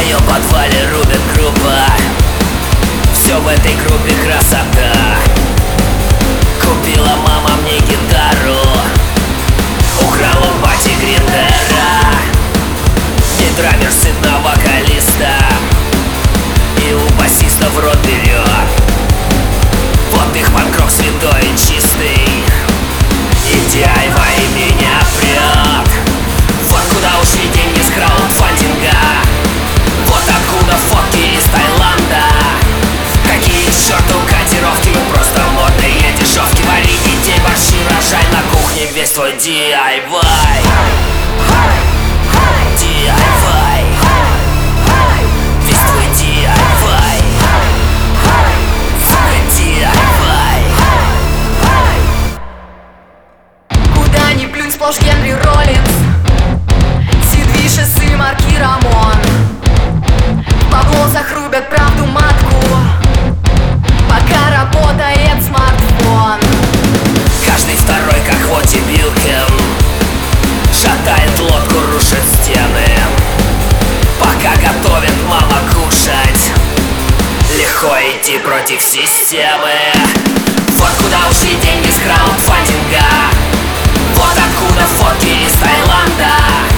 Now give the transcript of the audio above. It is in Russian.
моем подвале рубят группа. Все в этой группе красота. Купила мама мне гитару, украл у бати гриндера. Не драмер сын на вокалиста, и у басиста в рот берет. Вот их панк-рок святой и чистый, и DIY меня прет. Вот куда ушли деньги с краудфандинга, вот откуда фотки из Таиланда. Какие к черту котировки, вы просто модные дешевки. Вари детей, борщи, рожай на кухне весь твой DIY. DIY, весь твой DIY. Сука, DIY. Куда ни плюнь, сплошь Генри Роллинс, Сидвиш, шоссы марки Рамон. В баблосах рубят правду матку, пока работает смартфон. Каждый второй, как Хоти Билкин, шатает лодку, рушит стены. Пока готовит мама кушать, легко идти против системы. Вот куда ушли деньги с краудфандинга, вот откуда фотки из Таиланда.